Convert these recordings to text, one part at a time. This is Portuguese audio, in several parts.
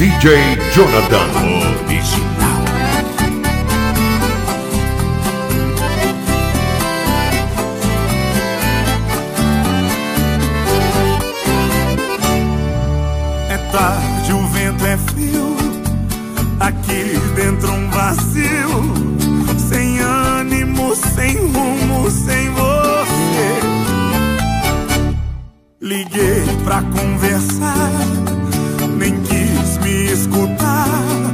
DJ Jonathan Original. É tarde, o vento é frio, aqui dentro um vazio, sem ânimo, sem rumo, sem você. Liguei pra conversar, nem quis me escutar.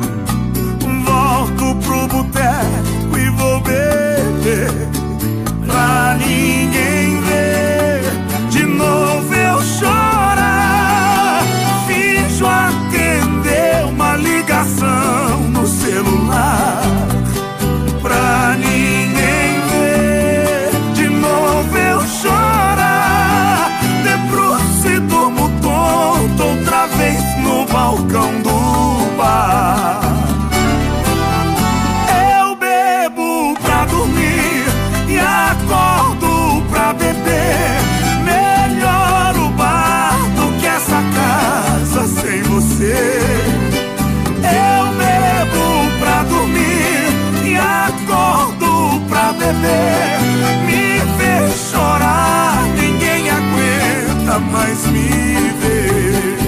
Volto pro boteco e vou beber, pra ninguém ver de novo eu chorar. Finjo atender uma ligação no celular, pra ninguém ver de novo eu chorar. Debruço e durmo tonto outra vez no balcão do bar. Eu bebo pra dormir e acordo pra beber. Melhor o bar do que essa casa sem você. Eu bebo pra dormir e acordo pra beber. Me ver chorar, ninguém aguenta mais me ver.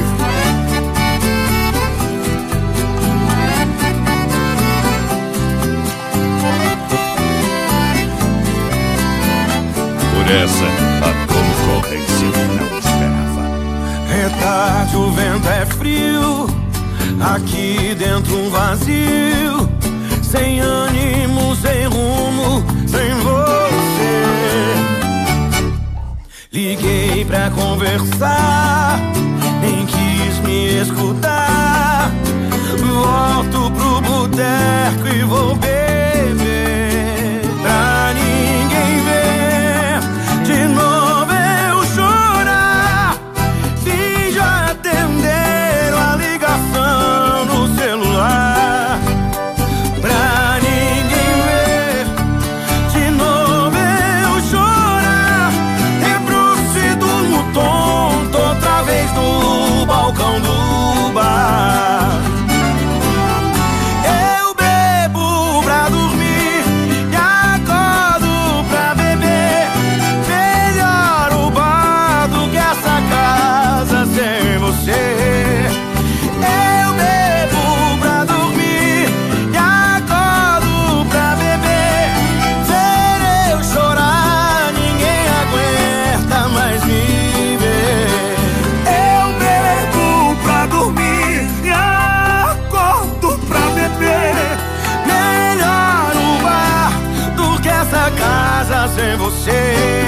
Por essa, a concorrência não esperava. É tarde, o vento é frio, aqui dentro um vazio, sem ânimo, sem rumo, sem você. Liguei pra conversar, nem quis me escutar. Volto pro boteco e vou beber, pra ninguém ver de novo eu chorar. Finjo atender uma ligação no celular, pra ninguém ver de novo eu chorar. Debruço e durmo tonto outra vez no balcão do bar. Eu bebo pra dormir e acordo pra beber. Melhor o bar do que essa casa sem você. Eu bebo pra dormir e acordo pra beber. Ver eu chorar, ninguém aguenta mais me ver. Eu bebo pra dormir e acordo pra beber. Melhor o bar do que essa casa sem você.